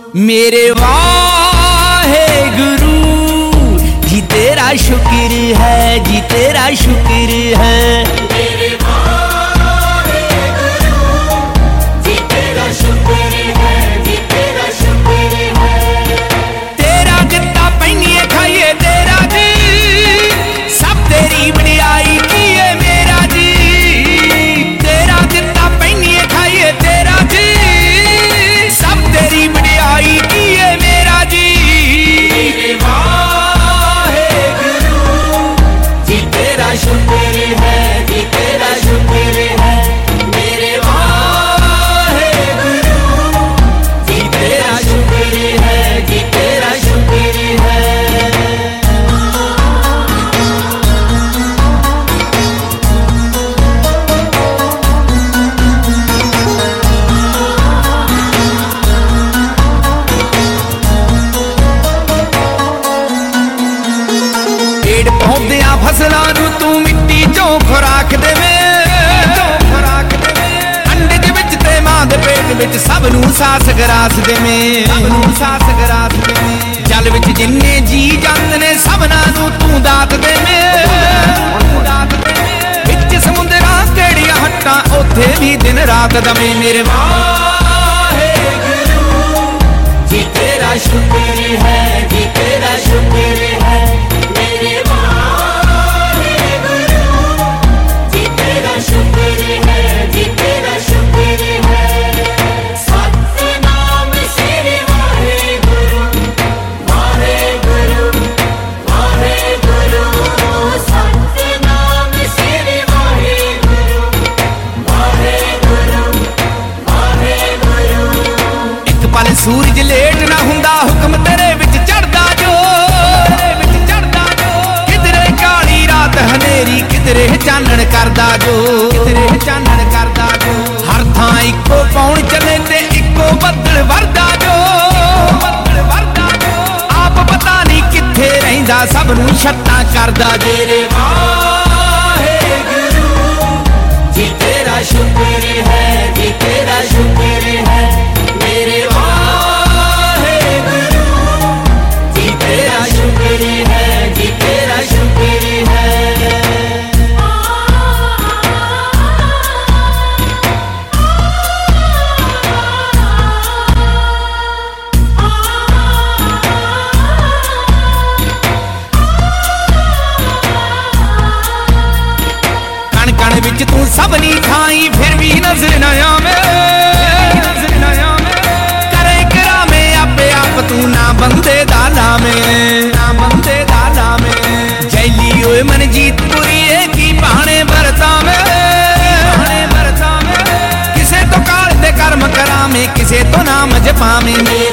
मेरे वाहेगुरु जी तेरा शुक्र है, जी तेरा शुक्र है। मेरे वाहेगुरु जी तेरा शुक्र है, जी तेरा शुक्र है। तेरा दिता पैनिए खाइए तेरा जी, सब तेरी बड़ाई कीए मेरा जी। तेरा दिता पैनिए खाइए तेरा जी, सब तेरी बड़ाई कीए मेरा जी। मेरे वाहेगुरु जी तेरा शुक्र है, जी तेरा शुक्र है। मेरे वाहेगुरु जी तेरा शुक्र है, जी तेरा शुक्र है। पेड़ पौधियां फसलां नूं तू मिट्टी चों खुराक देवें, अंडे दे विच ते मां दे पेट विच सब नूं सास गरास देवें, जल विच जिन्ने जी जांदे ने सबना नूं तू दात देवें। विच समुंदरां केड़ियां हट्टां उत्थे भी दिन रात दवें। मेरे वाहेगुरु जी तेरा शुक्र है, जी तेरा शुक्र है। मेरे वाहेगुरु जी तेरा शुक्र है, जी तेरा शुक्र है। सतनाम श्री वाहेगुरु, वाहेगुरु, वाहेगुरु। सतनाम श्री वाहेगुरु, वाहेगुरु, वाहेगुरु। एक पल सूरज लेट ना हुंदा, हुक्म तेरे विच चढ़दा जो, किधरे काली रात हनेरी, किधरे चानण करदा जो, हर थां इक्को पौण चले ते इक्को बदल वरदा जो। आप पता नहीं किथे रहिंदा, सब नूं छत्तां करदा जे। मेरे वाहेगुरु जी तेरा शुक्र है, जी तेरा शुक्र है। मेरे वाहेगुरु जी तेरा शुक्र है, जी तेरा शुक्र है। कण कण विच तू सबनी खाई, फिर भी नजर न आवे। करे करामे आपे आप तू ना बंदे दा लावे। जैली ओए मनजीत पुरीए की भाणे बरतावे। किसे तो काल दे कर्म करावे, किसे तो नाम जपावे।